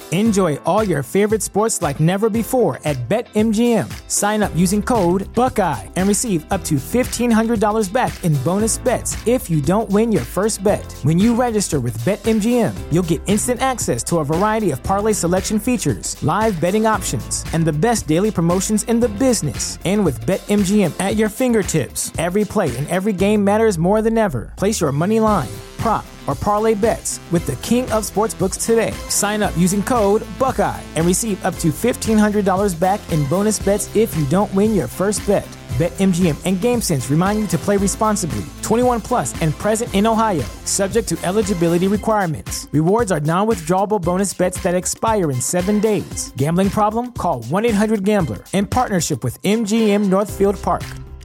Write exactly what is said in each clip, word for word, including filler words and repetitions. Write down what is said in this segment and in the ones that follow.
Enjoy all your favorite sports like never before at BetMGM. Sign up using code Buckeye and receive up to fifteen hundred dollars back in bonus bets if you don't win your first bet. When you register with BetMGM, you'll get instant access to a variety of parlay selection features, live betting options, and the best daily promotions in the business. And with BetMGM at your fingertips, every play and every game matters more than ever. Place your money line, prop, or parlay bets with the king of sportsbooks today. Sign up using code Buckeye and receive up to fifteen hundred dollars back in bonus bets if you don't win your first bet. BetMGM and GameSense remind you to play responsibly. twenty-one plus and present in Ohio, subject to eligibility requirements. Rewards are non-withdrawable bonus bets that expire in seven days. Gambling problem? Call one eight hundred gambler in partnership with M G M Northfield Park.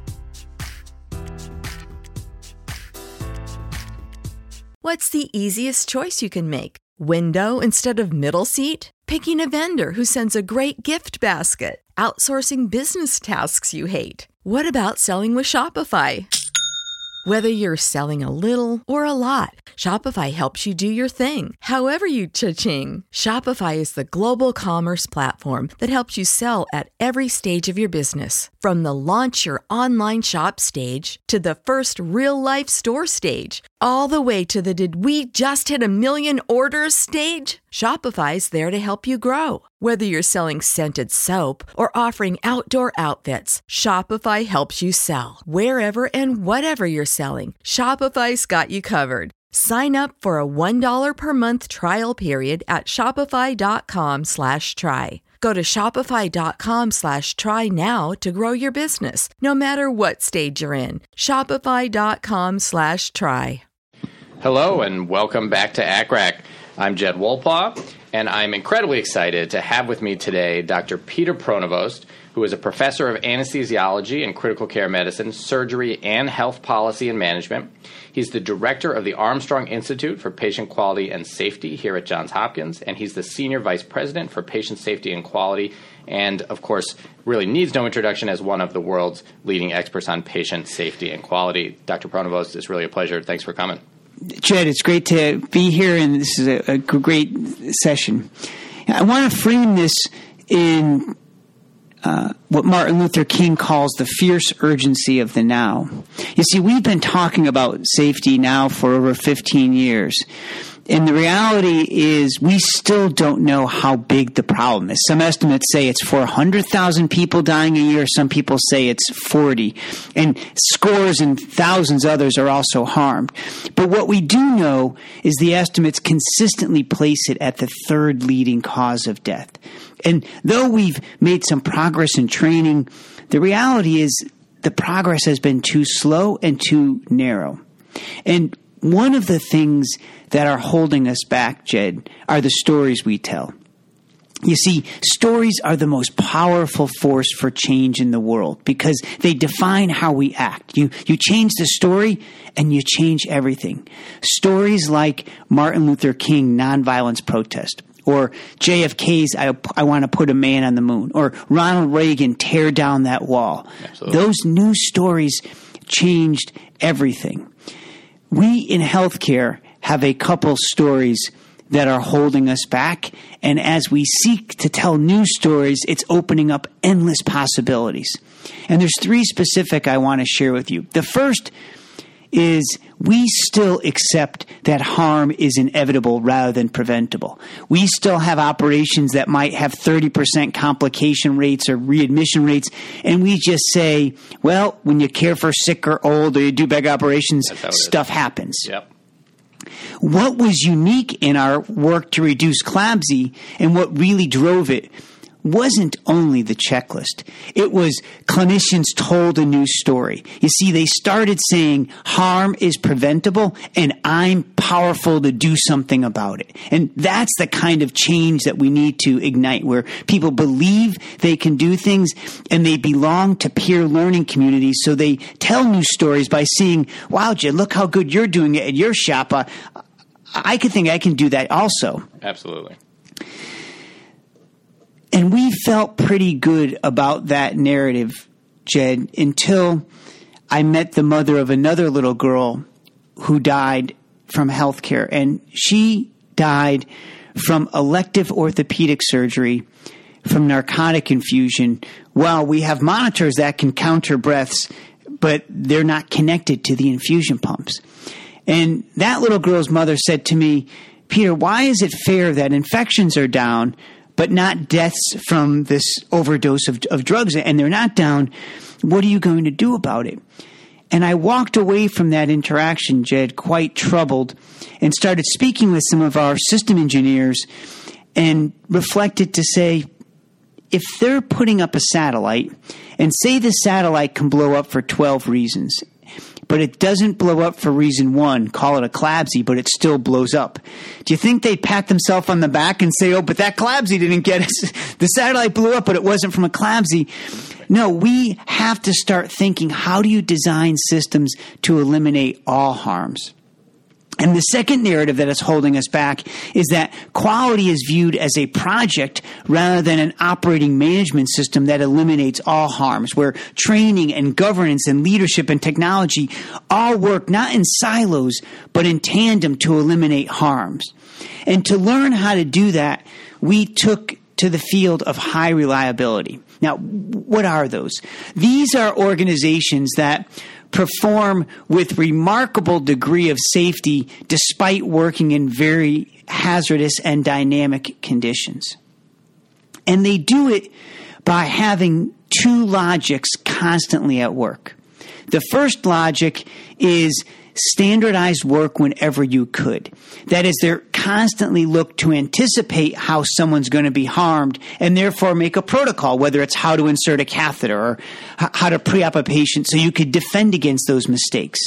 What's the easiest choice you can make? Window instead of middle seat? Picking a vendor who sends a great gift basket? Outsourcing business tasks you hate? What about selling with Shopify? Whether you're selling a little or a lot, Shopify helps you do your thing, however you cha-ching. Shopify is the global commerce platform that helps you sell at every stage of your business. From the launch your online shop stage to the first real-life store stage, all the way to the did we just hit a million orders stage. Shopify's there to help you grow. Whether you're selling scented soap or offering outdoor outfits, Shopify helps you sell. Wherever and whatever you're selling, Shopify's got you covered. Sign up for a one dollar per month trial period at shopify.com slash try. Go to shopify.com slash try now to grow your business, no matter what stage you're in. Shopify.com slash try. Hello and welcome back to A C R A C. I'm Jed Wolpaw, and I'm incredibly excited to have with me today Doctor Peter Pronovost, who is a professor of anesthesiology and critical care medicine, surgery, and health policy and management. He's the director of the Armstrong Institute for Patient Quality and Safety here at Johns Hopkins, and he's the senior vice president for patient safety and quality, and, of course, really needs no introduction as one of the world's leading experts on patient safety and quality. Doctor Pronovost, it's really a pleasure. Thanks for coming. Jed, it's great to be here, and this is a, a great session. I want to frame this in uh, what Martin Luther King calls the fierce urgency of the now. You see, we've been talking about safety now for over fifteen years. And the reality is we still don't know how big the problem is. Some estimates say it's four hundred thousand people dying a year. Some people say it's forty. And scores and thousands others are also harmed. But what we do know is the estimates consistently place it at the third leading cause of death. And though we've made some progress in training, the reality is the progress has been too slow and too narrow. And one of the things that are holding us back, Jed, are the stories we tell. You see, stories are the most powerful force for change in the world because they define how we act. You, you change the story and you change everything. Stories like Martin Luther King nonviolence protest, or J F K's I, I want to put a man on the moon, or Ronald Reagan tear down that wall. Absolutely. Those news stories changed everything. We in healthcare have a couple stories that are holding us back, and as we seek to tell new stories, it's opening up endless possibilities. And there's three specific I want to share with you. The first is we still accept that harm is inevitable rather than preventable. We still have operations that might have thirty percent complication rates or readmission rates, and we just say, well, when you care for sick or old or you do big operations, stuff happens. Yep. What was unique in our work to reduce CLABSI and what really drove it wasn't only the checklist. It was clinicians told a new story. You see, they started saying harm is preventable and I'm powerful to do something about it. And that's the kind of change that we need to ignite, where people believe they can do things and they belong to peer learning communities. So they tell new stories by seeing, wow, Jed, look how good you're doing it at your shop. Uh, I could think I can do that also. Absolutely. And we felt pretty good about that narrative, Jed, until I met the mother of another little girl who died from healthcare. And she died from elective orthopedic surgery, from narcotic infusion. Well, we have monitors that can counter breaths, but they're not connected to the infusion pumps. And that little girl's mother said to me, Peter, why is it fair that infections are down, but not deaths from this overdose of, of drugs? And they're not down. What are you going to do about it? And I walked away from that interaction, Jed, quite troubled, and started speaking with some of our system engineers and reflected to say, if they're putting up a satellite, and say the satellite can blow up for twelve reasons, but it doesn't blow up for reason one, call it a CLABSI, but it still blows up. Do you think they'd pat themselves on the back and say, oh, but that CLABSI didn't get us. The satellite blew up, but it wasn't from a CLABSI. No, we have to start thinking, how do you design systems to eliminate all harms? And the second narrative that is holding us back is that quality is viewed as a project rather than an operating management system that eliminates all harms, where training and governance and leadership and technology all work not in silos, but in tandem to eliminate harms. And to learn how to do that, we took to the field of high reliability. Now, what are those? These are organizations that perform with remarkable degree of safety despite working in very hazardous and dynamic conditions. And they do it by having two logics constantly at work. The first logic is standardized work whenever you could. That is, they're constantly look to anticipate how someone's going to be harmed and therefore make a protocol, whether it's how to insert a catheter or how to pre-op a patient so you could defend against those mistakes.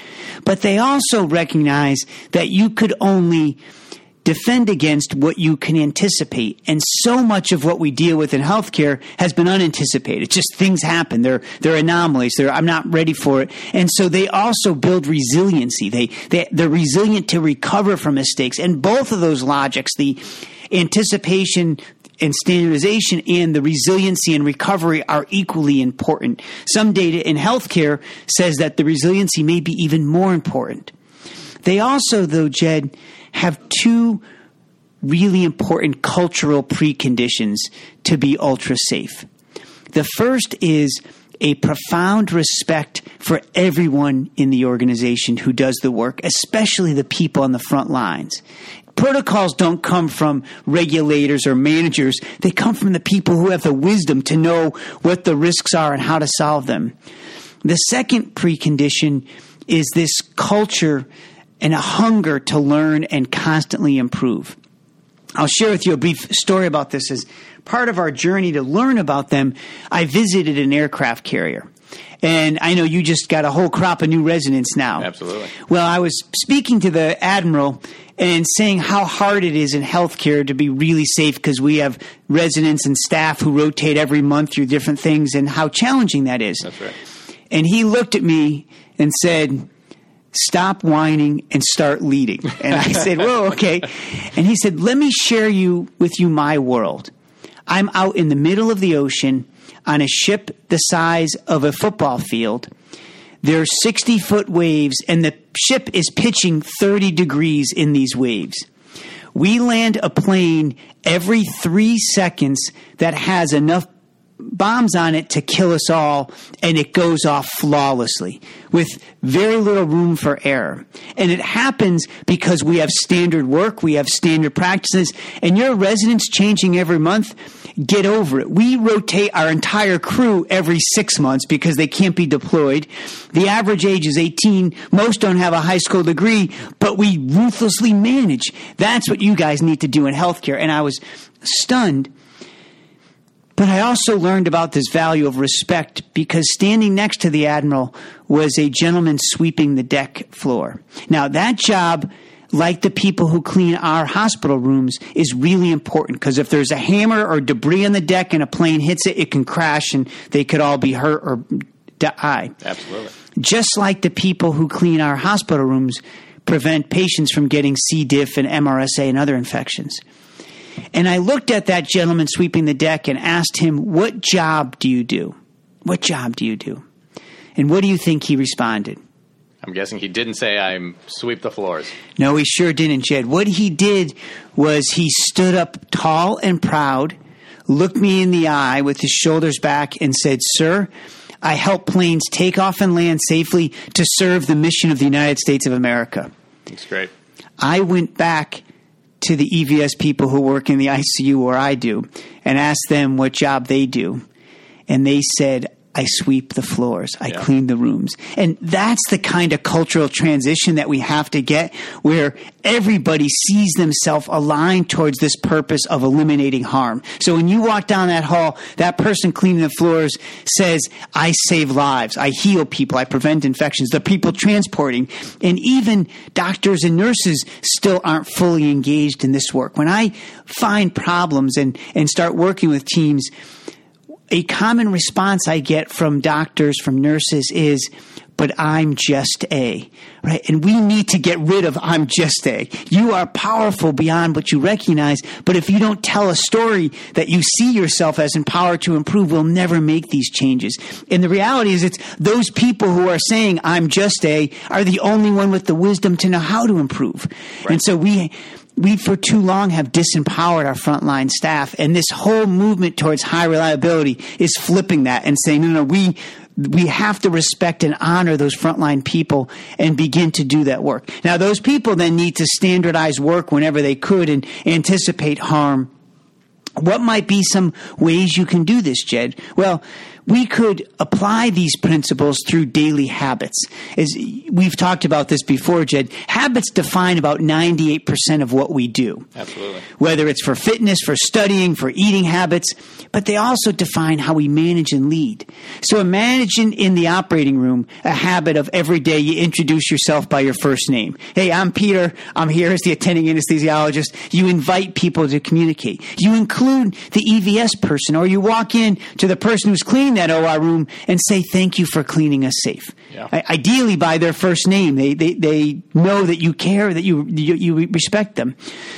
But they also recognize that you could only defend against what you can anticipate. And so much of what we deal with in healthcare has been unanticipated. Just things happen. They're, they're anomalies. They're, I'm not ready for it. And so they also build resiliency. They, they, they're resilient to recover from mistakes. And both of those logics, the anticipation and standardization and the resiliency and recovery, are equally important. Some data in healthcare says that the resiliency may be even more important. They also, though, Jed, have two really important cultural preconditions to be ultra safe. The first is a profound respect for everyone in the organization who does the work, especially the people on the front lines. Protocols don't come from regulators or managers. They come from the people who have the wisdom to know what the risks are and how to solve them. The second precondition is this culture and a hunger to learn and constantly improve. I'll share with you a brief story about this. As part of our journey to learn about them, I visited an aircraft carrier. And I know you just got a whole crop of new residents now. Absolutely. Well, I was speaking to the admiral and saying how hard it is in healthcare to be really safe because we have residents and staff who rotate every month through different things and how challenging that is. That's right. And he looked at me and said, stop whining and start leading. And I said, whoa, okay. And he said, let me share you with you my world. I'm out in the middle of the ocean on a ship the size of a football field. There are sixty-foot waves, and the ship is pitching thirty degrees in these waves. We land a plane every three seconds that has enough bombs on it to kill us all, and it goes off flawlessly with very little room for error. And it happens because we have standard work, we have standard practices, and your residents changing every month. Get over it. We rotate our entire crew every six months because they can't be deployed. The average age is eighteen. Most don't have a high school degree, but we ruthlessly manage. That's what you guys need to do in healthcare. And I was stunned. But I also learned about this value of respect because standing next to the admiral was a gentleman sweeping the deck floor. Now, that job, like the people who clean our hospital rooms, is really important because if there's a hammer or debris on the deck and a plane hits it, it can crash and they could all be hurt or die. Absolutely. Just like the people who clean our hospital rooms prevent patients from getting C. diff and M R S A and other infections. And I looked at that gentleman sweeping the deck and asked him, what job do you do? What job do you do? And what do you think he responded? I'm guessing he didn't say, I'm sweep the floors. No, he sure didn't, Jed. What he did was he stood up tall and proud, looked me in the eye with his shoulders back, and said, "Sir, I help planes take off and land safely to serve the mission of the United States of America." That's great. I went back to the E V S people who work in the I C U where I do and asked them what job they do. And they said, "I sweep the floors. I yeah. clean the rooms." And that's the kind of cultural transition that we have to get, where everybody sees themselves aligned towards this purpose of eliminating harm. So when you walk down that hall, that person cleaning the floors says, "I save lives. I heal people. I prevent infections." The people transporting, and even doctors and nurses still aren't fully engaged in this work. When I find problems and, and start working with teams, a common response I get from doctors, from nurses is, "But I'm just A," right? And we need to get rid of "I'm just A." You are powerful beyond what you recognize, but if you don't tell a story that you see yourself as empowered to improve, we'll never make these changes. And the reality is, it's those people who are saying "I'm just A" are the only one with the wisdom to know how to improve. Right. And so we... We, for too long, have disempowered our frontline staff, and this whole movement towards high reliability is flipping that and saying, no, no, we we have to respect and honor those frontline people and begin to do that work. Now, those people then need to standardize work whenever they could and anticipate harm. What might be some ways you can do this, Jed? Well, we could apply these principles through daily habits. As we've talked about this before, Jed, habits define about ninety-eight percent of what we do. Absolutely. Whether it's for fitness, for studying, for eating habits, but they also define how we manage and lead. So imagine in the operating room a habit of every day you introduce yourself by your first name. "Hey, I'm Peter. I'm here as the attending anesthesiologist." You invite people to communicate. You include the E V S person, or you walk in to the person who's cleaning that O R room and say, "Thank you for cleaning us safe." Yeah. I, ideally by their first name. They, they, they know that you care, that you, you, you respect them.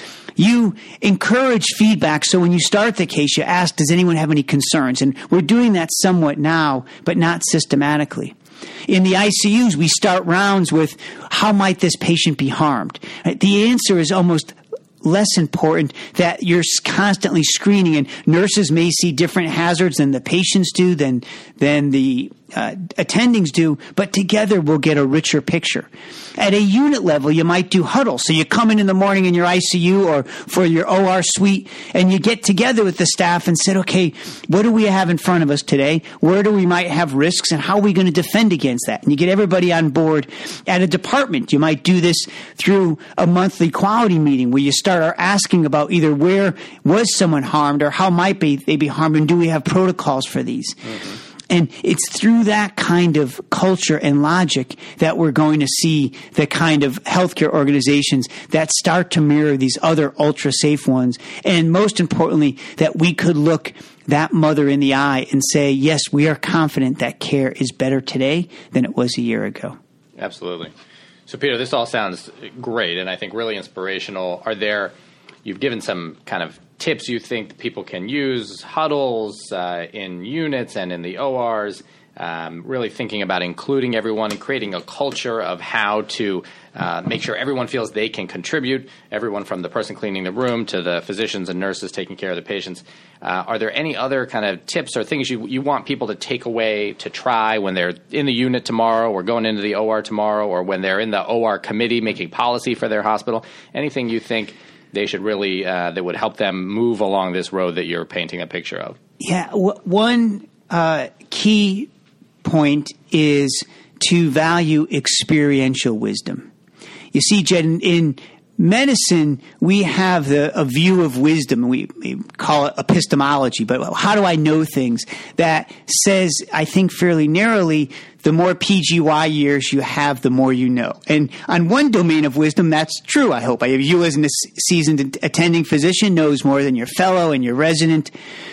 You encourage feedback, so when you start the case, you ask, "Does anyone have any concerns?" And we're doing that somewhat now, but not systematically. In the I C Us, we start rounds with, "How might this patient be harmed?" The answer is almost less important, that you're constantly screening, and nurses may see different hazards than the patients do, than than the uh, attendings do, but together we'll get a richer picture. At a unit level, you might do huddles. So you come in in the morning in your I C U or for your O R suite, and you get together with the staff and said, "Okay, what do we have in front of us today? Where do we might have risks, and how are we going to defend against that?" And you get everybody on board. At a department, you might do this through a monthly quality meeting where you start asking about either where was someone harmed or how might be, they be harmed, and do we have protocols for these? Mm-hmm. And it's through that kind of culture and logic that we're going to see the kind of healthcare organizations that start to mirror these other ultra-safe ones. And most importantly, that we could look that mother in the eye and say, yes, we are confident that care is better today than it was a year ago. Absolutely. So, Peter, this all sounds great and I think really inspirational. Are there, you've given some kind of tips you think that people can use, huddles uh, in units and in the O Rs, um, really thinking about including everyone and creating a culture of how to uh, make sure everyone feels they can contribute, everyone from the person cleaning the room to the physicians and nurses taking care of the patients. Uh, are there any other kind of tips or things you, you want people to take away to try when they're in the unit tomorrow or going into the O R tomorrow, or when they're in the O R committee making policy for their hospital? Anything you think they should really, uh, that would help them move along this road that you're painting a picture of? Yeah, w- one uh, key point is to value experiential wisdom. You see, Jed, in, in medicine, we have the, a view of wisdom. We, we call it epistemology, but how do I know things? That says, I think fairly narrowly, the more P G Y years you have, the more you know. And on one domain of wisdom, that's true, I hope. You as a seasoned attending physician knows more than your fellow and your resident.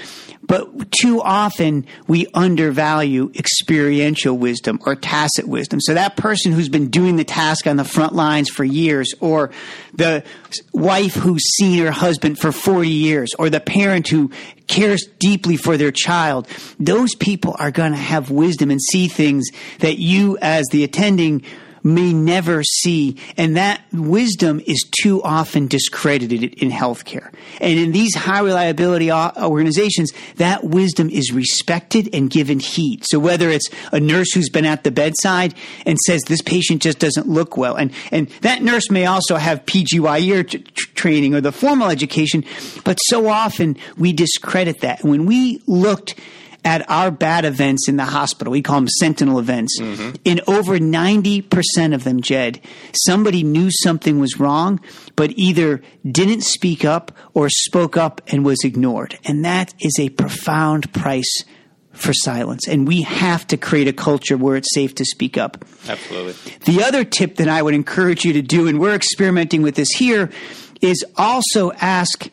But too often we undervalue experiential wisdom or tacit wisdom. So that person who's been doing the task on the front lines for years, or the wife who's seen her husband for forty years, or the parent who cares deeply for their child, those people are going to have wisdom and see things that you as the attending may never see. And that wisdom is too often discredited in healthcare. And in these high reliability organizations, that wisdom is respected and given heed. So whether it's a nurse who's been at the bedside and says this patient just doesn't look well, and, and that nurse may also have P G Y E t- training or the formal education, but so often we discredit that. And when we looked at our bad events in the hospital, we call them sentinel events. Mm-hmm. In over ninety percent of them, Jed, somebody knew something was wrong, but either didn't speak up or spoke up and was ignored. And that is a profound price for silence. And we have to create a culture where it's safe to speak up. Absolutely. The other tip that I would encourage you to do, and we're experimenting with this here, is also ask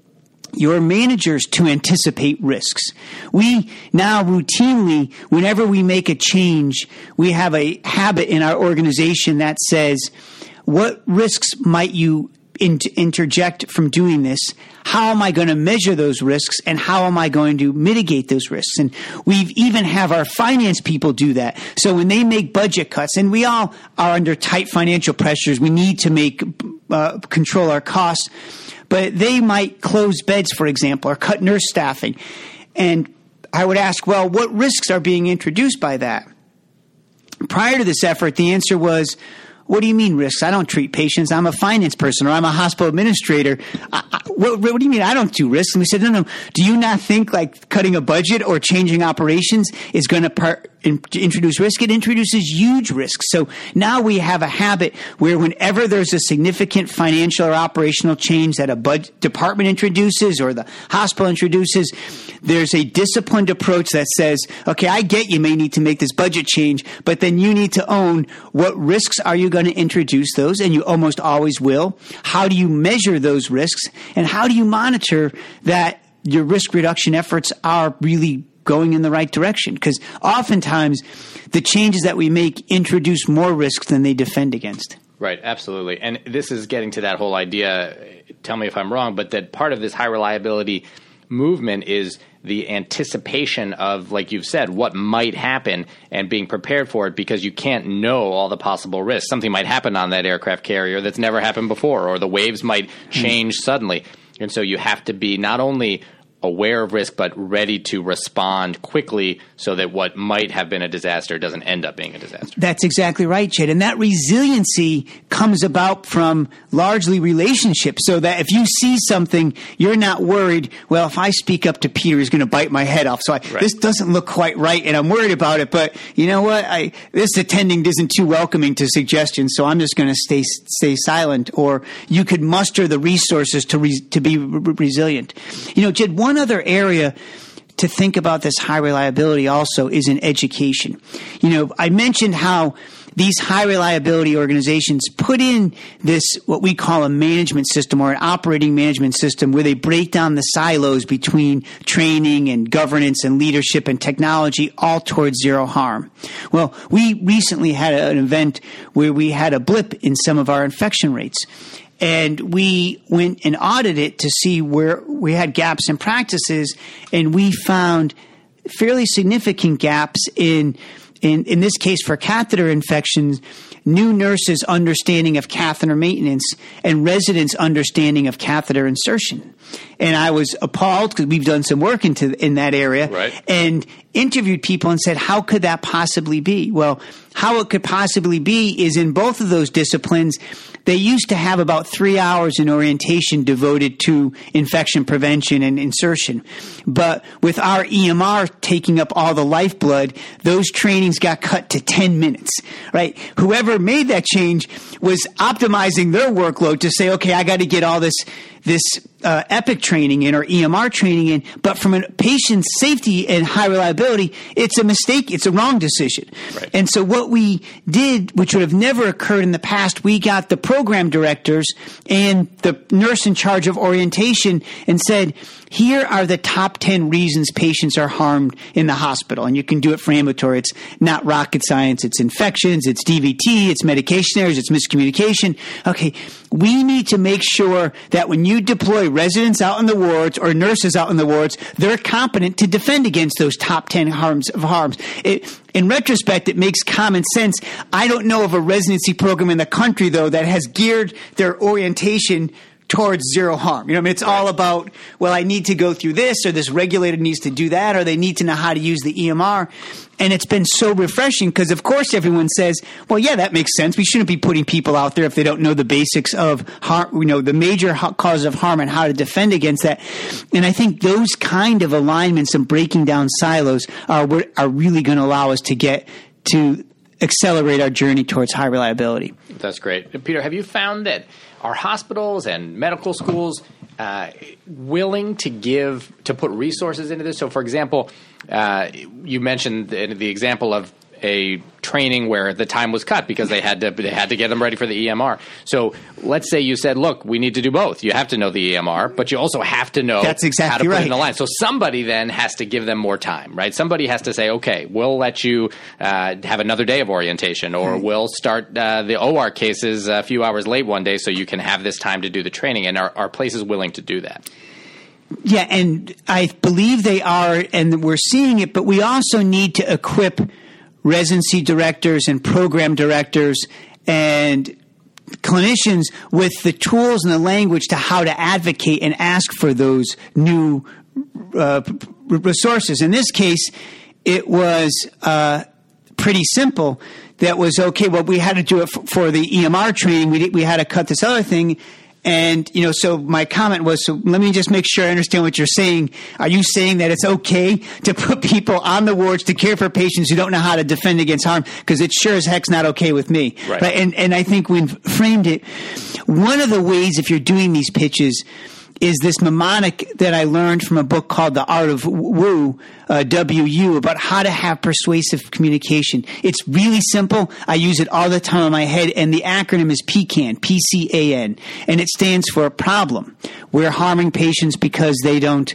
your managers to anticipate risks. We now routinely, whenever we make a change, we have a habit in our organization that says, what risks might you in- interject from doing this? How am I going to measure those risks, and how am I going to mitigate those risks? And we've even have our finance people do that. So when they make budget cuts, and we all are under tight financial pressures, we need to make uh, control our costs. But they might close beds, for example, or cut nurse staffing. And I would ask, well, what risks are being introduced by that? Prior to this effort, the answer was, what do you mean risks? I don't treat patients. I'm a finance person, or I'm a hospital administrator. I, I, what, what do you mean I don't do risks? And we said, no, no. Do you not think like cutting a budget or changing operations is going to par- in, introduce risk? It introduces huge risks. So now we have a habit where whenever there's a significant financial or operational change that a bud- department introduces or the hospital introduces, there's a disciplined approach that says, okay, I get you may need to make this budget change, but then you need to own what risks are you going to introduce those, and you almost always will. How do you measure those risks, and how do you monitor that your risk reduction efforts are really going in the right direction? Because oftentimes the changes that we make introduce more risks than they defend against. Right, absolutely. And this is getting to that whole idea, tell me if I'm wrong, but that part of this high reliability movement is the anticipation of, like you've said, what might happen and being prepared for it, because you can't know all the possible risks. Something might happen on that aircraft carrier that's never happened before, or the waves might change mm. suddenly. And so you have to be not only aware of risk, but ready to respond quickly so that what might have been a disaster doesn't end up being a disaster. That's exactly right, Chet. And that resiliency comes about from largely relationships, so that if you see something, you're not worried, well, if I speak up to Peter, he's going to bite my head off. So I, right. this doesn't look quite right, and I'm worried about it. But you know what? I, this attending isn't too welcoming to suggestions, so I'm just going to stay stay silent. Or you could muster the resources to re, to be re- resilient. You know, Jed, one other area to think about this high reliability also is in education. You know, I mentioned how these high reliability organizations put in this, what we call a management system or an operating management system, where they break down the silos between training and governance and leadership and technology, all towards zero harm. Well, we recently had an event where we had a blip in some of our infection rates. And we went and audited it to see where we had gaps in practices, and we found fairly significant gaps in, in, in this case for catheter infections, new nurses' understanding of catheter maintenance and residents' understanding of catheter insertion. And I was appalled, because we've done some work into in that area, right. and interviewed people and said, how could that possibly be? Well, how it could possibly be is in both of those disciplines, they used to have about three hours in orientation devoted to infection prevention and insertion. But with our E M R taking up all the lifeblood, those trainings got cut to ten minutes, right? Whoever made that change was optimizing their workload to say, okay, I got to get all this this uh, EPIC training in or E M R training in, but from a patient safety and high reliability, it's a mistake. It's a wrong decision. Right. And so what we did, which would have never occurred in the past, we got the program directors and the nurse in charge of orientation and said, here are the top ten reasons patients are harmed in the hospital. And you can do it for ambulatory. It's not rocket science. It's infections. It's D V T. It's medication errors. It's miscommunication. Okay, we need to make sure that when you you deploy residents out in the wards or nurses out in the wards, they're competent to defend against those top ten harms of harms. It, in retrospect, it makes common sense. I don't know of a residency program in the country, though, that has geared their orientation towards zero harm. You know, I mean, it's all about, well, I need to go through this, or this regulator needs to do that, or they need to know how to use the E M R. And it's been so refreshing because, of course, everyone says, well, yeah, that makes sense. We shouldn't be putting people out there if they don't know the basics of harm, you know, the major cause of harm and how to defend against that. And I think those kind of alignments and breaking down silos are what are really going to allow us to get to accelerate our journey towards high reliability. That's great. Peter, have you found that are hospitals and medical schools uh, willing to give, to put resources into this? So, for example, uh, you mentioned the, the example of a training where the time was cut because they had to they had to get them ready for the E M R. So let's say you said, look, we need to do both. You have to know the E M R, but you also have to know That's exactly how to put right. it in the line. So somebody then has to give them more time, right? Somebody has to say, okay, we'll let you uh, have another day of orientation, or right. we'll start uh, the O R cases a few hours late one day so you can have this time to do the training. And are, are places willing to do that? Yeah, and I believe they are, and we're seeing it, but we also need to equip residency directors and program directors and clinicians with the tools and the language to how to advocate and ask for those new uh, resources. In this case, it was uh, pretty simple. That was, okay, well, we had to do it f- for the E M R training. We, we had to cut this other thing. And, you know, so my comment was, so let me just make sure I understand what you're saying. Are you saying that it's okay to put people on the wards to care for patients who don't know how to defend against harm? Because it sure as heck's not okay with me. Right. Right? And, and I think we've framed it. One of the ways, if you're doing these pitches, is this mnemonic that I learned from a book called The Art of Woo, uh, W U, about how to have persuasive communication. It's really simple. I use it all the time in my head, and the acronym is PCAN, P C A N, and it stands for problem. We're harming patients because they don't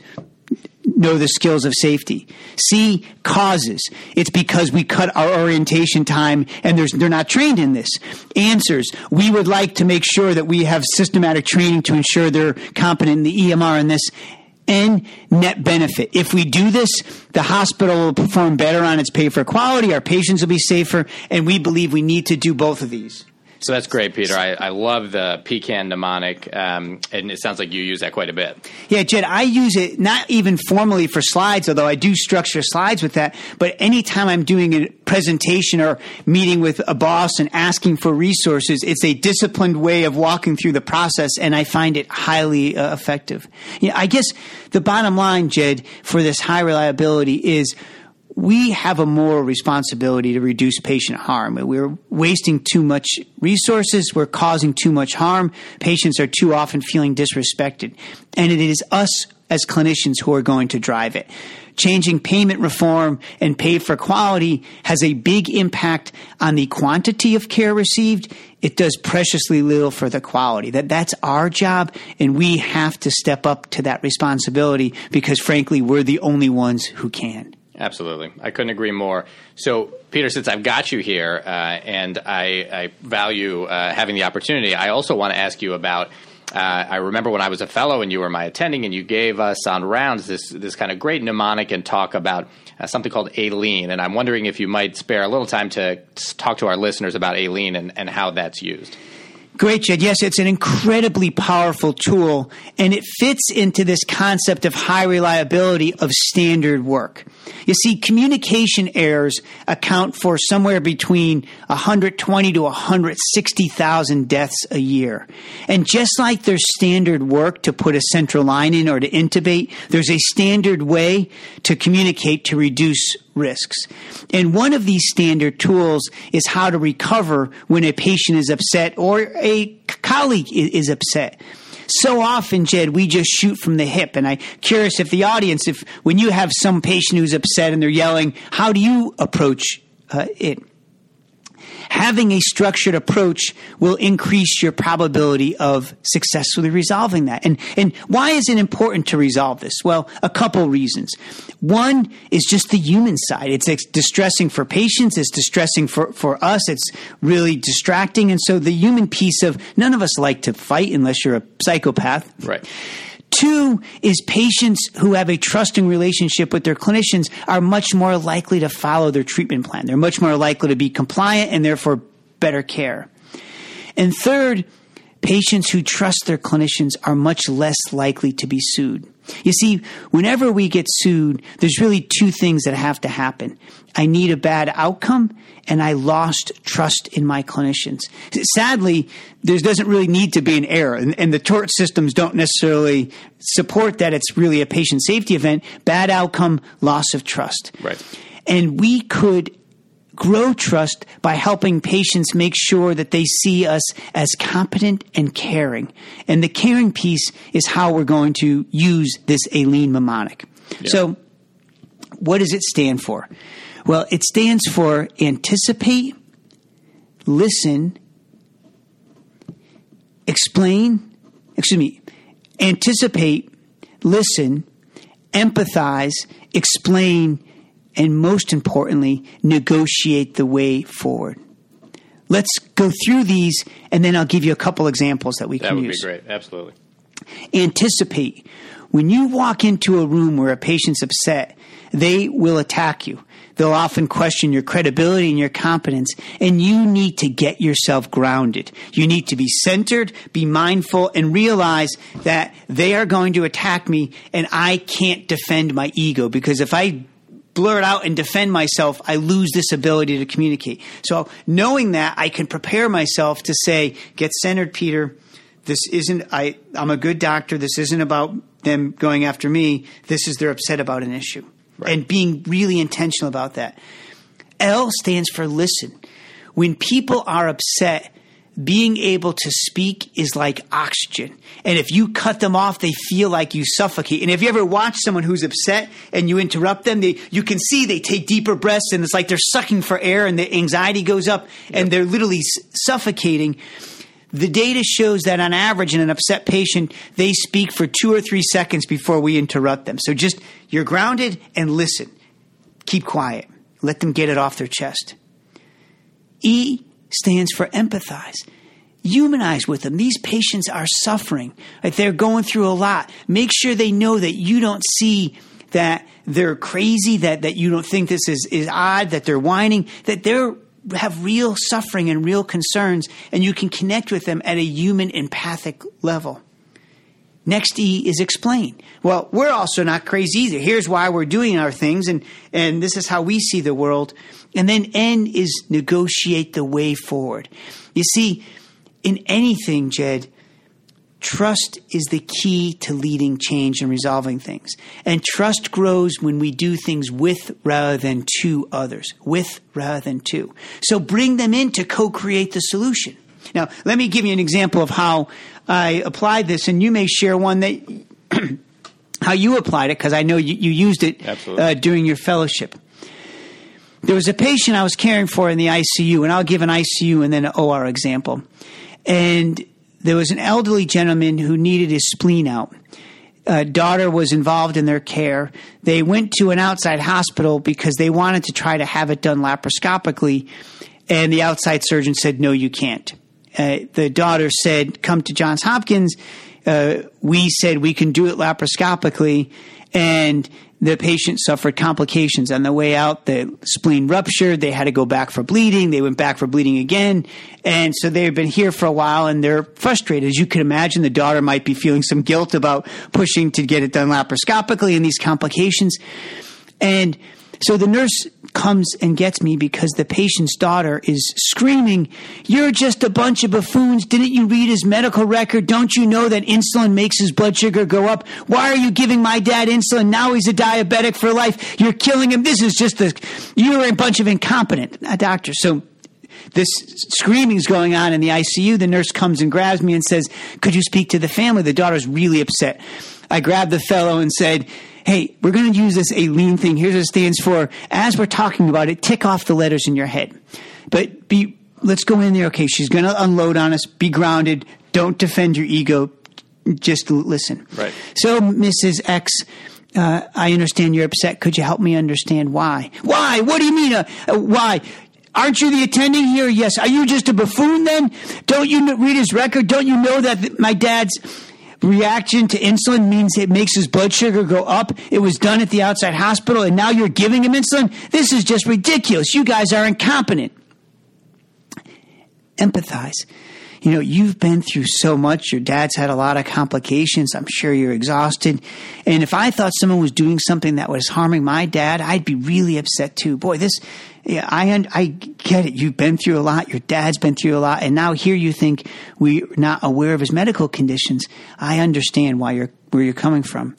know the skills of safety. C, causes. It's because we cut our orientation time and there's, they're not trained in this. Answers. We would like to make sure that we have systematic training to ensure they're competent in the E M R in this. And net benefit. If we do this, the hospital will perform better on its pay for quality, our patients will be safer, and we believe we need to do both of these. So that's great, Peter. I, I love the PCAN mnemonic, um, and it sounds like you use that quite a bit. Yeah, Jed, I use it not even formally for slides, although I do structure slides with that, but anytime I'm doing a presentation or meeting with a boss and asking for resources, it's a disciplined way of walking through the process, and I find it highly uh, effective. Yeah, I guess the bottom line, Jed, for this high reliability is we have a moral responsibility to reduce patient harm. We're wasting too much resources. We're causing too much harm. Patients are too often feeling disrespected. And it is us as clinicians who are going to drive it. Changing payment reform and pay for quality has a big impact on the quantity of care received. It does preciously little for the quality. That that's our job, and we have to step up to that responsibility because, frankly, we're the only ones who can. Absolutely. I couldn't agree more. So, Peter, since I've got you here uh, and I, I value uh, having the opportunity, I also want to ask you about uh, I remember when I was a fellow and you were my attending and you gave us on rounds this this kind of great mnemonic and talk about uh, something called ALEAN. And I'm wondering if you might spare a little time to talk to our listeners about ALEAN and, and how that's used. Great, Jed. Yes, it's an incredibly powerful tool, and it fits into this concept of high reliability of standard work. You see, communication errors account for somewhere between one hundred twenty to one hundred sixty thousand deaths a year. And just like there's standard work to put a central line in or to intubate, there's a standard way to communicate to reduce risks. And one of these standard tools is how to recover when a patient is upset or a colleague is upset. So often, Jed, we just shoot from the hip. And I'm curious if the audience, if when you have some patient who's upset and they're yelling, how do you approach uh, it? having a structured approach will increase your probability of successfully resolving that. And, and why is it important to resolve this? Well, a couple reasons. One is just the human side. It's, it's distressing for patients. It's distressing for, for us. It's really distracting. And so the human piece of none of us like to fight unless you're a psychopath. Right. Two is patients who have a trusting relationship with their clinicians are much more likely to follow their treatment plan. They're much more likely to be compliant and therefore better care. And third, patients who trust their clinicians are much less likely to be sued. You see, whenever we get sued, there's really two things that have to happen. I need a bad outcome, and I lost trust in my clinicians. Sadly, there doesn't really need to be an error, and, and the tort systems don't necessarily support that it's really a patient safety event. Bad outcome, loss of trust. Right. And we could grow trust by helping patients make sure that they see us as competent and caring. And the caring piece is how we're going to use this Alene mnemonic. Yeah. So what does it stand for? Well, it stands for anticipate, listen, explain, excuse me, anticipate, listen, empathize, explain, and most importantly, negotiate the way forward. Let's go through these, and then I'll give you a couple examples that we that can would use. Be great. Absolutely. Anticipate. When you walk into a room where a patient's upset, they will attack you. They'll often question your credibility and your competence, and you need to get yourself grounded. You need to be centered, be mindful, and realize that they are going to attack me, and I can't defend my ego, because if I blurt out and defend myself, I lose this ability to communicate. So knowing that, I can prepare myself to say, get centered, Peter. This isn't, I, I'm a good doctor. This isn't about them going after me. This is they're upset about an issue. Right. And being really intentional about that. L stands for listen. When people are upset, being able to speak is like oxygen. And if you cut them off, they feel like you suffocate. And if you ever watch someone who's upset and you interrupt them, they, you can see they take deeper breaths, and it's like they're sucking for air, and the anxiety goes up, yep. and they're literally s- suffocating. The data shows that on average in an upset patient, they speak for two or three seconds before we interrupt them. So just you're grounded and listen. Keep quiet. Let them get it off their chest. E stands for empathize. Humanize with them. These patients are suffering. Like they're going through a lot. Make sure they know that you don't see that they're crazy, that, that you don't think this is, is odd, that they're whining, that they're have real suffering and real concerns, and you can connect with them at a human empathic level. Next E is explain. Well, we're also not crazy either. Here's why we're doing our things, and, and this is how we see the world. And then N is negotiate the way forward. You see, in anything, Jed, trust is the key to leading change and resolving things. And trust grows when we do things with rather than to others. With rather than to. So bring them in to co-create the solution. Now, let me give you an example of how I applied this, and you may share one that how you applied it, because I know you, you used it uh, during your fellowship. There was a patient I was caring for in the I C U, and I'll give an I C U and then an O R example. And there was an elderly gentleman who needed his spleen out. A daughter was involved in their care. They went to an outside hospital because they wanted to try to have it done laparoscopically, and the outside surgeon said, no, you can't. Uh, the daughter said, come to Johns Hopkins. Uh, we said we can do it laparoscopically, and the patient suffered complications. On the way out, the spleen ruptured. They had to go back for bleeding. They went back for bleeding again. And so they've been here for a while, and they're frustrated. As you can imagine, the daughter might be feeling some guilt about pushing to get it done laparoscopically and these complications. And so the nurse comes and gets me because the patient's daughter is screaming, you're just a bunch of buffoons. Didn't you read his medical record? Don't you know that insulin makes his blood sugar go up? Why are you giving my dad insulin? Now he's a diabetic for life. You're killing him. This is just a, you're a bunch of incompetent uh, doctors. So this screaming is going on in the I C U. The nurse comes and grabs me and says, could you speak to the family? The daughter's really upset. I grabbed the fellow and said, hey, we're going to use this Alene thing. Here's what it stands for. As we're talking about it, tick off the letters in your head. But be let's go in there. Okay, she's going to unload on us. Be grounded. Don't defend your ego. Just listen. Right. So, Missus X, uh, I understand you're upset. Could you help me understand why? Why? What do you mean? Uh, uh, why? Aren't you the attending here? Yes. Are you just a buffoon then? Don't you know, read his record? Don't you know that th- my dad's reaction to insulin means it makes his blood sugar go up? It was done at the outside hospital, and now you're giving him insulin? This is just ridiculous. You guys are incompetent. Empathize. You know, you've been through so much. Your dad's had a lot of complications. I'm sure you're exhausted. And if I thought someone was doing something that was harming my dad, I'd be really upset too. Boy, this, yeah, I, I get it. You've been through a lot. Your dad's been through a lot. And now here you think we're not aware of his medical conditions. I understand why you're, where you're coming from.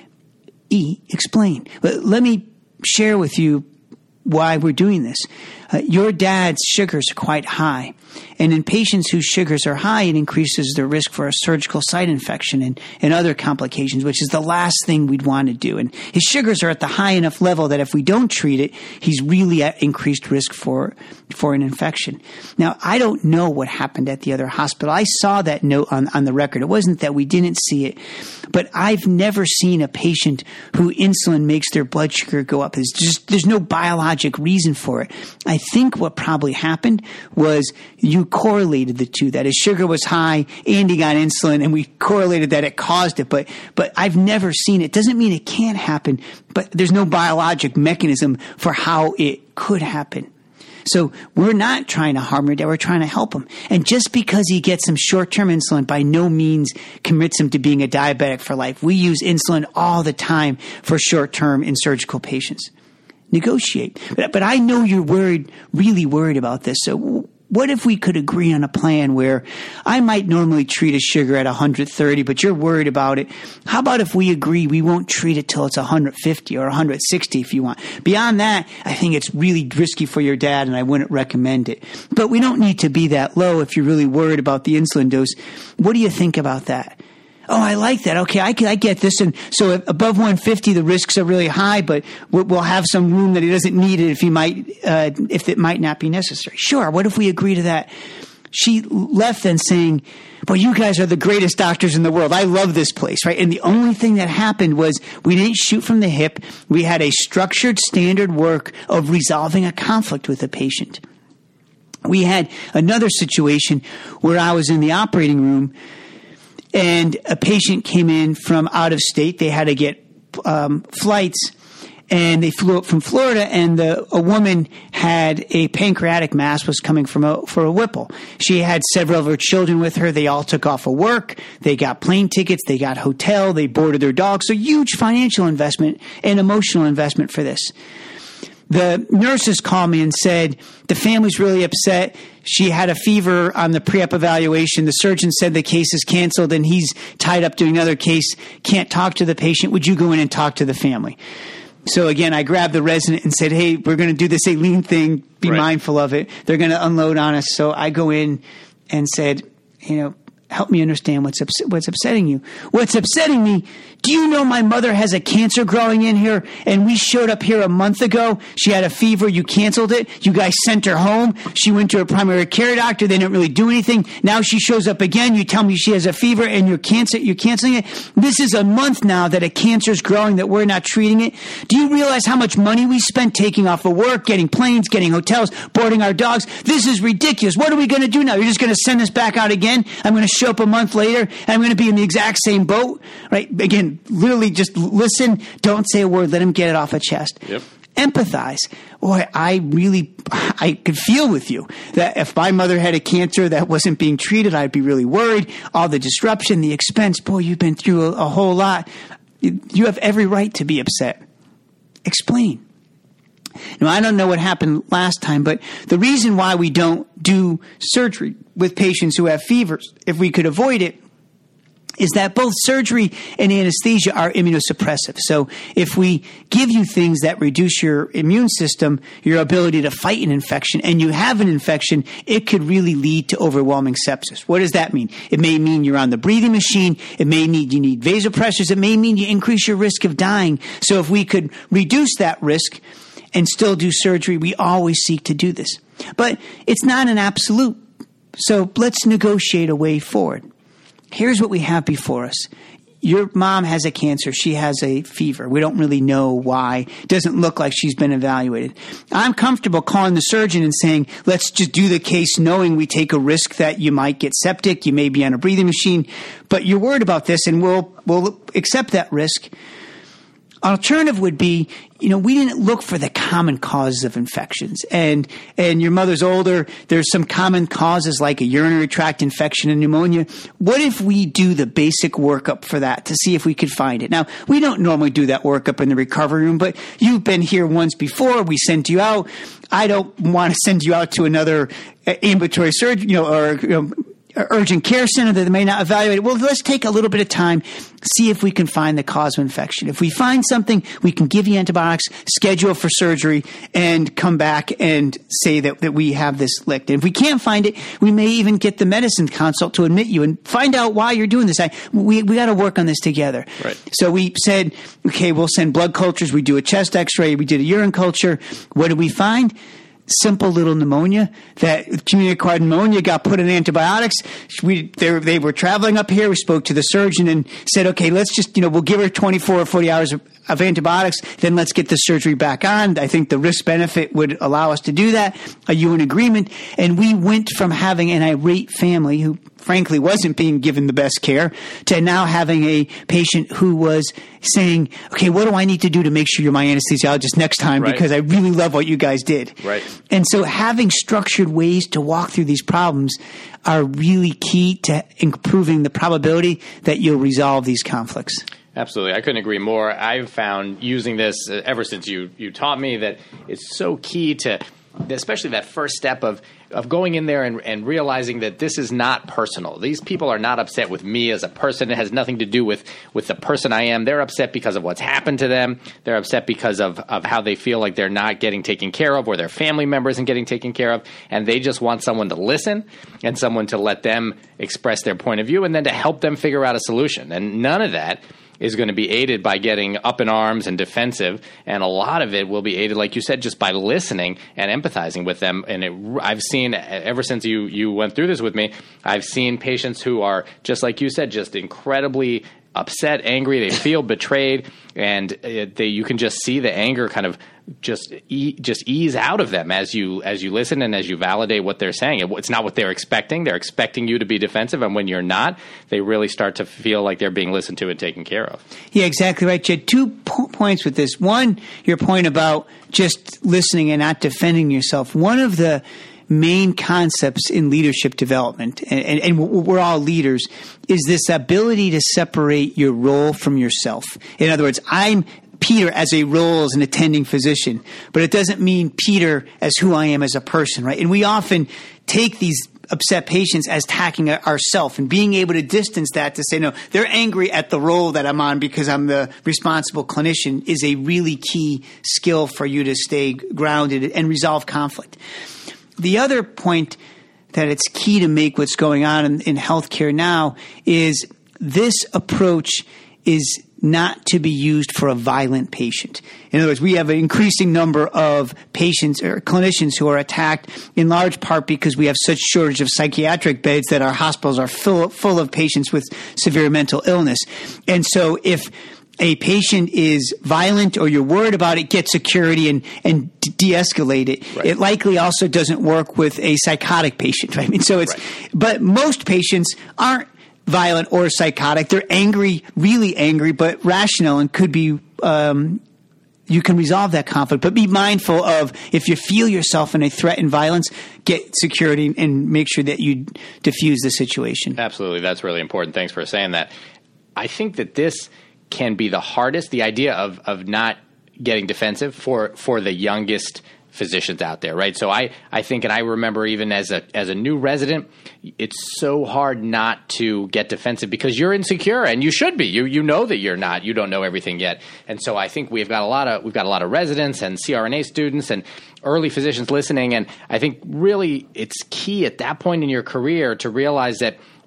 E, explain. But let me share with you why we're doing this. Uh, your dad's sugars are quite high. And in patients whose sugars are high, it increases their risk for a surgical site infection and, and other complications, which is the last thing we'd want to do. And his sugars are at the high enough level that if we don't treat it, he's really at increased risk for, for an infection. Now, I don't know what happened at the other hospital. I saw that note on, on the record. It wasn't that we didn't see it, but I've never seen a patient who insulin makes their blood sugar go up. There's just, there's no biologic reason for it. I think what probably happened was you correlated the two, that his sugar was high and he got insulin, and we correlated that it caused it. But but I've never seen it. Doesn't mean it can't happen, but there's no biologic mechanism for how it could happen. So we're not trying to harm your dad. We're trying to help him. And just because he gets some short-term insulin by no means commits him to being a diabetic for life. We use insulin all the time for short-term in surgical patients. Negotiate. But, but I know you're worried, really worried about this. So what if we could agree on a plan where I might normally treat a sugar at one hundred thirty, but you're worried about it? How about if we agree we won't treat it till it's one hundred fifty or one hundred sixty if you want? Beyond that, I think it's really risky for your dad, and I wouldn't recommend it. But we don't need to be that low if you're really worried about the insulin dose. What do you think about that? Oh, I like that. Okay, I, I get this. And so above one fifty, the risks are really high, but we'll have some room that he doesn't need it if he might, uh, if it might not be necessary. Sure. What if we agree to that? She left then saying, well, you guys are the greatest doctors in the world. I love this place, right? And the only thing that happened was we didn't shoot from the hip. We had a structured standard work of resolving a conflict with the patient. We had another situation where I was in the operating room, and a patient came in from out of state. They had to get um, flights, and they flew up from Florida, and the, a woman had a pancreatic mass was coming from a, for a Whipple. She had several of her children with her. They all took off of work. They got plane tickets. They got hotel. They boarded their dogs. So huge financial investment and emotional investment for this. The nurses called me and said, the family's really upset. She had a fever on the pre-op evaluation. The surgeon said the case is canceled and he's tied up doing another case, can't talk to the patient. Would you go in and talk to the family? So again, I grabbed the resident and said, hey, we're going to do this Aileen thing. Be right. mindful of it. They're going to unload on us. So I go in and said, you know, help me understand what's ups- what's upsetting you. What's upsetting me, do you know my mother has a cancer growing in here, and we showed up here a month ago. She had a fever. You canceled it. You guys sent her home. She went to a primary care doctor. They didn't really do anything. Now she shows up again. You tell me she has a fever, and you're, cancer- you're canceling it. This is a month now that a cancer is growing, that we're not treating it. Do you realize how much money we spent taking off of work, getting planes, getting hotels, boarding our dogs? This is ridiculous. What are we going to do now? You're just going to send us back out again? I'm going to show up a month later, and I'm going to be in the exact same boat, right? Again, literally just listen. Don't say a word. Let him get it off a chest. Yep. Empathize. Boy, I really, I could feel with you that if my mother had a cancer that wasn't being treated, I'd be really worried. All the disruption, the expense. Boy, you've been through a, a whole lot. You have every right to be upset. Explain. Now, I don't know what happened last time, but the reason why we don't do surgery with patients who have fevers, if we could avoid it, is that both surgery and anesthesia are immunosuppressive. So if we give you things that reduce your immune system, your ability to fight an infection, and you have an infection, it could really lead to overwhelming sepsis. What does that mean? It may mean you're on the breathing machine. It may mean you need vasopressors. It may mean you increase your risk of dying. So if we could reduce that risk and still do surgery, we always seek to do this. But it's not an absolute. So let's negotiate a way forward. Here's what we have before us. Your mom has a cancer. She has a fever. We don't really know why. It doesn't look like she's been evaluated. I'm comfortable calling the surgeon and saying, let's just do the case knowing we take a risk that you might get septic, you may be on a breathing machine, but you're worried about this and we'll, we'll accept that risk. Alternative would be, you know, we didn't look for the common causes of infections. And and your mother's older. There's some common causes like a urinary tract infection and pneumonia. What if we do the basic workup for that to see if we could find it? Now, we don't normally do that workup in the recovery room, but you've been here once before. We sent you out. I don't want to send you out to another ambulatory surgery, you know, or you know, urgent care center that may not evaluate it. Well, let's take a little bit of time, see if we can find the cause of infection. If we find something, we can give you antibiotics, schedule for surgery, and come back and say that, that we have this licked. And if we can't find it, we may even get the medicine consult to admit you and find out why you're doing this. I, we we got to work on this together. Right. So we said, okay, we'll send blood cultures. We do a chest x-ray. We did a urine culture. What did we find? Simple little pneumonia. That community-acquired pneumonia got put in antibiotics. We they were, they were traveling up here. We spoke to the surgeon and said, okay, let's just, you know, we'll give her twenty-four or forty hours of, of antibiotics. Then let's get the surgery back on. I think the risk-benefit would allow us to do that. Are you in agreement? And we went from having an irate family who frankly wasn't being given the best care to now having a patient who was saying, okay, what do I need to do to make sure you're my anesthesiologist next time? Right. Because I really love what you guys did. Right. And so having structured ways to walk through these problems are really key to improving the probability that you'll resolve these conflicts. Absolutely. I couldn't agree more. I've found using this uh, ever since you, you taught me that it's so key to, especially that first step of of going in there and, and realizing that this is not personal. These people are not upset with me as a person. It has nothing to do with, with the person I am. They're upset because of what's happened to them. They're upset because of, of how they feel like they're not getting taken care of or their family member isn't getting taken care of. And they just want someone to listen and someone to let them express their point of view and then to help them figure out a solution. And none of that is going to be aided by getting up in arms and defensive, and a lot of it will be aided, like you said, just by listening and empathizing with them. And it, I've seen, ever since you, you went through this with me, I've seen patients who are, just like you said, just incredibly upset, angry, they feel betrayed, and they, you can just see the anger kind of just e- just ease out of them as you as you listen and as you validate what they're saying. It's not what they're expecting. They're expecting you to be defensive, and when you're not, they really start to feel like they're being listened to and taken care of. Yeah, exactly right, Jed. Two po- points with this. One, your point about just listening and not defending yourself. One of the main concepts in leadership development, and, and, and we're all leaders, is this ability to separate your role from yourself. In other words, I'm Peter as a role as an attending physician, but it doesn't mean Peter as who I am as a person, right? And we often take these upset patients as attacking ourselves, and being able to distance that to say, no, they're angry at the role that I'm on because I'm the responsible clinician is a really key skill for you to stay grounded and resolve conflict. The other point that it's key to make what's going on in, in healthcare now is this approach is not to be used for a violent patient. In other words, we have an increasing number of patients or clinicians who are attacked in large part because we have such shortage of psychiatric beds that our hospitals are full, full of patients with severe mental illness. And so if a patient is violent or you're worried about it, get security and, and de-escalate it. Right. It likely also doesn't work with a psychotic patient. Right? I mean, so it's, right. But most patients aren't violent or psychotic. They're angry, really angry, but rational, and could be, um, you can resolve that conflict. But be mindful of, if you feel yourself in a threat and violence, get security and make sure that you diffuse the situation. Absolutely. That's really important. Thanks for saying that. I think that this can be the hardest, the idea of, of not getting defensive for, for the youngest physicians out there, right? So I, I think, and I remember even as a as a new resident, it's so hard not to get defensive because you're insecure, and you should be. You you know that you're not. You don't know everything yet. And so I think we've got a lot of we've got a lot of residents and C R N A students and early physicians listening, and I think really it's key at that point in your career to realize that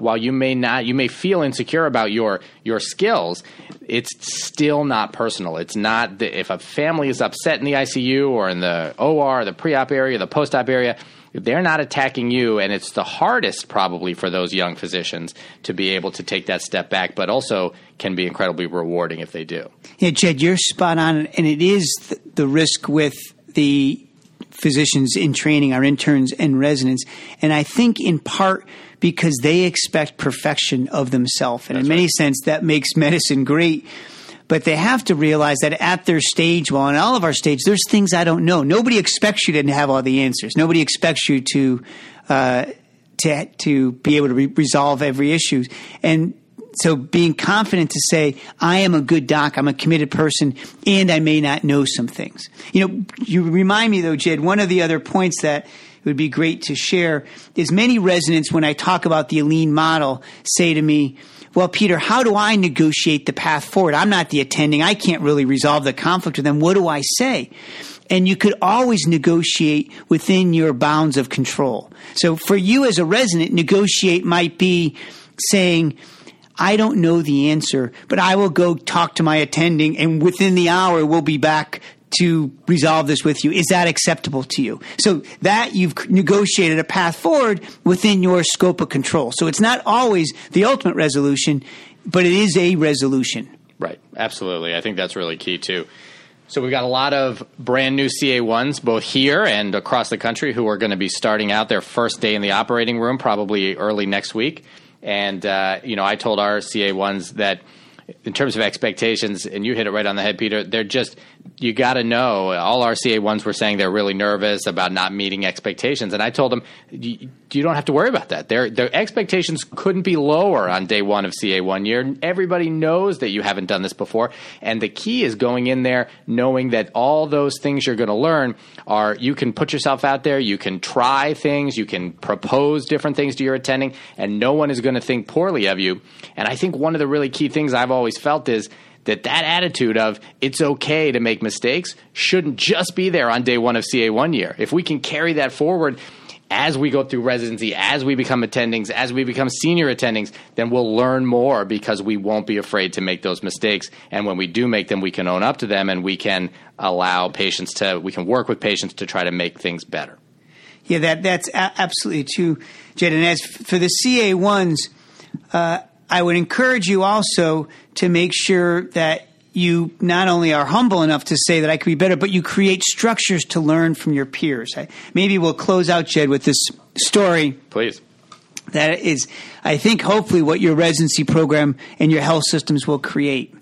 while you may not, you may feel insecure about your your skills, it's still not personal. It's not the, if a family is upset in the I C U or in the O R, the pre-op area, the post-op area, they're not attacking you, and it's the hardest probably for those young physicians to be able to take that step back, but also can be incredibly rewarding if they do. Yeah, Jed, you're spot on, and it is the risk with the physicians in training, our interns and residents, and I think in part because they expect perfection of themselves, and That's in many right. sense that makes medicine great. But they have to realize that at their stage, well, in all of our stages, there's things I don't know. Nobody expects you to have all the answers. Nobody expects you to uh, to to be able to re- resolve every issue. And so being confident to say, I am a good doc, I'm a committed person, and I may not know some things. You know, you remind me, though, Jed, one of the other points that it would be great to share is many residents, when I talk about the Alene model, say to me, well, Peter, how do I negotiate the path forward? I'm not the attending. I can't really resolve the conflict with them. What do I say? And you could always negotiate within your bounds of control. So for you as a resident, negotiate might be saying, I don't know the answer, but I will go talk to my attending, and within the hour we'll be back to resolve this with you. Is that acceptable to you? So that you've negotiated a path forward within your scope of control. So it's not always the ultimate resolution, but it is a resolution. Right. Absolutely. I think that's really key too. So we've got a lot of brand new C A ones, both here and across the country, who are going to be starting out their first day in the operating room, probably early next week. And, uh, you know, I told our C A ones that in terms of expectations, and you hit it right on the head, Peter, they're just, you got to know, all our C A ones were saying they're really nervous about not meeting expectations. And I told them, you, you don't have to worry about that. Their, their expectations couldn't be lower on day one of C A one year. Everybody knows that you haven't done this before. And the key is going in there knowing that all those things you're going to learn are, you can put yourself out there, you can try things, you can propose different things to your attending, and no one is going to think poorly of you. And I think one of the really key things I've always felt is that that attitude of it's okay to make mistakes shouldn't just be there on day one of C A one year. If we can carry that forward as we go through residency, as we become attendings, as we become senior attendings, then we'll learn more because we won't be afraid to make those mistakes. And when we do make them, we can own up to them, and we can allow patients to, we can work with patients to try to make things better. Yeah, that that's a- absolutely true, Jed. And as f- for the C A ones, uh, I would encourage you also to make sure that you not only are humble enough to say that I could be better, but you create structures to learn from your peers. I, maybe we'll close out, Jed, with this story. Please. That is, I think, hopefully what your residency program and your health systems will create.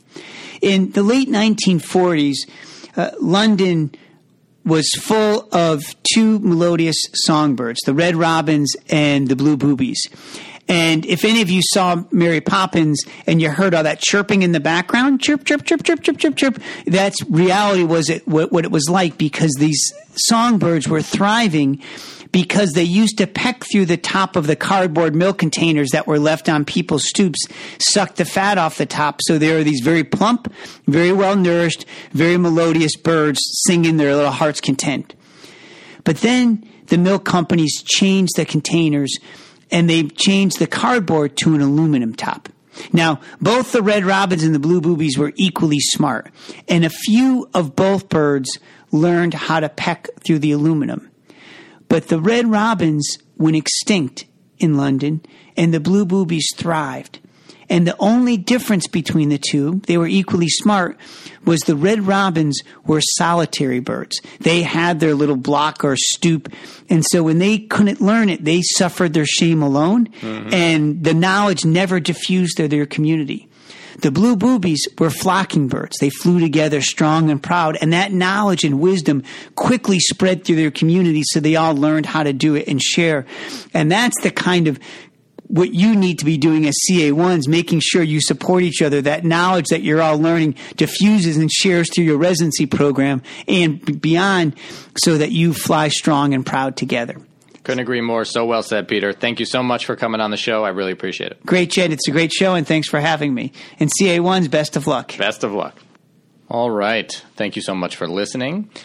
In the late nineteen forties, uh, London was full of two melodious songbirds, the red robins and the blue boobies. And if any of you saw Mary Poppins and you heard all that chirping in the background, chirp, chirp, chirp, chirp, chirp, chirp, chirp, that's reality was it what, what it was like, because these songbirds were thriving because they used to peck through the top of the cardboard milk containers that were left on people's stoops, suck the fat off the top. So there are these very plump, very well-nourished, very melodious birds singing their little heart's content. But then the milk companies changed the containers, and they changed the cardboard to an aluminum top. Now, both the red robins and the blue boobies were equally smart, and a few of both birds learned how to peck through the aluminum. But the red robins went extinct in London, and the blue boobies thrived. And the only difference between the two, they were equally smart, was the red robins were solitary birds. They had their little block or stoop, and so when they couldn't learn it, they suffered their shame alone, mm-hmm. and the knowledge never diffused through their community. The blue boobies were flocking birds. They flew together strong and proud, and that knowledge and wisdom quickly spread through their community, so they all learned how to do it and share. And that's the kind of what you need to be doing as C A ones, making sure you support each other, that knowledge that you're all learning diffuses and shares through your residency program and beyond, so that you fly strong and proud together. Couldn't agree more. So well said, Peter. Thank you so much for coming on the show. I really appreciate it. Great, Jed. It's a great show, and thanks for having me. And C A ones, best of luck. Best of luck. All right. Thank you so much for listening.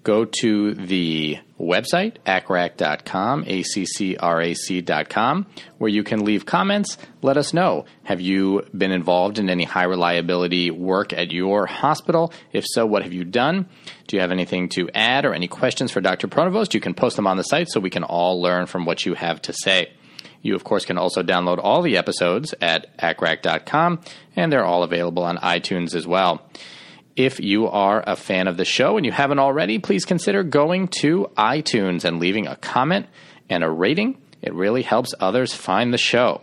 go to the website, A C C R A C dot com, A C C R A C dot com, where you can leave comments. Let us know. Have you been involved in any high reliability work at your hospital? If so, what have you done? Do you have anything to add or any questions for Doctor Pronovost? You can post them on the site so we can all learn from what you have to say. You, of course, can also download all the episodes at A C C R A C dot com, and they're all available on iTunes as well. If you are a fan of the show and you haven't already, please consider going to iTunes and leaving a comment and a rating. It really helps others find the show.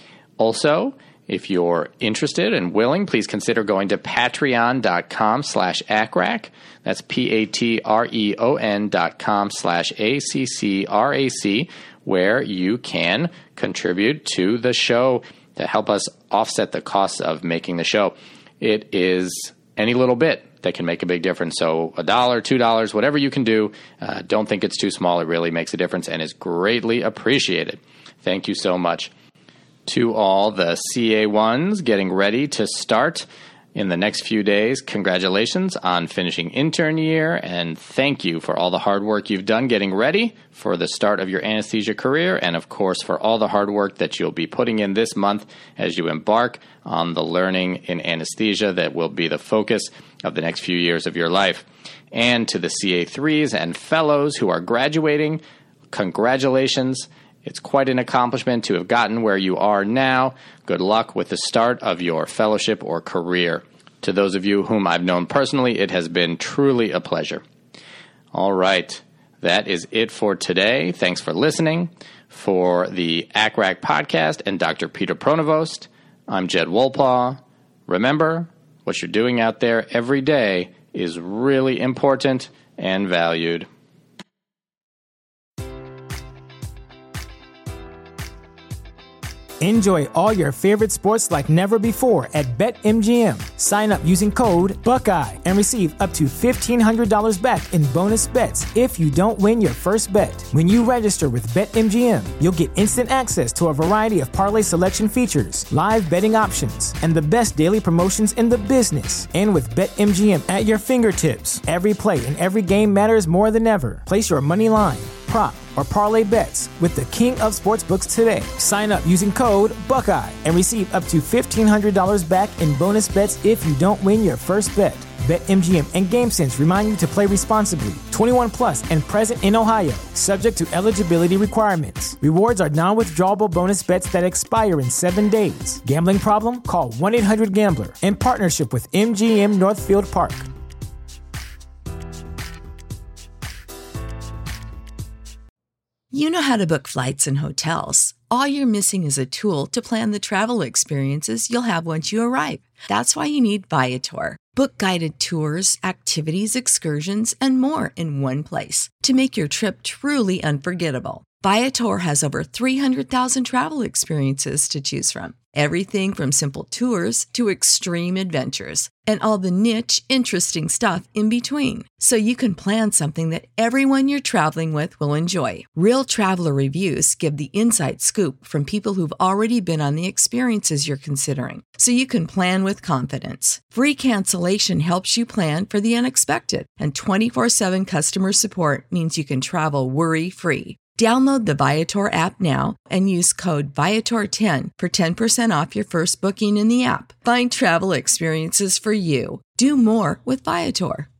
Also, if you're interested and willing, please consider going to patreon.com slash ACCRAC. That's P-A-T-R-E-O-N dot com slash A-C-C-R-A-C, where you can contribute to the show to help us offset the costs of making the show. It is any little bit that can make a big difference. So a dollar, two dollars, whatever you can do, uh, don't think it's too small. It really makes a difference and is greatly appreciated. Thank you so much. To all the C A ones getting ready to start in the next few days, congratulations on finishing intern year, and thank you for all the hard work you've done getting ready for the start of your anesthesia career, and of course for all the hard work that you'll be putting in this month as you embark on the learning in anesthesia that will be the focus of the next few years of your life. And to the C A threes and fellows who are graduating, congratulations. It's quite an accomplishment to have gotten where you are now. Good luck with the start of your fellowship or career. To those of you whom I've known personally, it has been truly a pleasure. All right. That is it for today. Thanks for listening. For the A C C R A C podcast and Doctor Peter Pronovost, I'm Jed Wolpaw. Remember, what you're doing out there every day is really important and valued. Enjoy all your favorite sports like never before at BetMGM. Sign up using code Buckeye and receive up to fifteen hundred dollars back in bonus bets if you don't win your first bet. When you register with BetMGM, you'll get instant access to a variety of parlay selection features, live betting options, and the best daily promotions in the business. And with BetMGM at your fingertips, every play and every game matters more than ever. Place your money line, prop, or parlay bets with the king of sportsbooks today. Sign up using code Buckeye and receive up to fifteen hundred dollars back in bonus bets if you don't win your first bet. BetMGM and GameSense remind you to play responsibly. twenty-one plus and present in Ohio, subject to eligibility requirements. Rewards are non-withdrawable bonus bets that expire in seven days. Gambling problem? Call one eight hundred gambler in partnership with M G M Northfield Park. You know how to book flights and hotels. All you're missing is a tool to plan the travel experiences you'll have once you arrive. That's why you need Viator. Book guided tours, activities, excursions, and more in one place to make your trip truly unforgettable. Viator has over three hundred thousand travel experiences to choose from. Everything from simple tours to extreme adventures and all the niche, interesting stuff in between. So you can plan something that everyone you're traveling with will enjoy. Real traveler reviews give the inside scoop from people who've already been on the experiences you're considering. So you can plan with confidence. Free cancellation helps you plan for the unexpected. And twenty-four seven customer support means you can travel worry-free. Download the Viator app now and use code Viator ten for ten percent off your first booking in the app. Find travel experiences for you. Do more with Viator.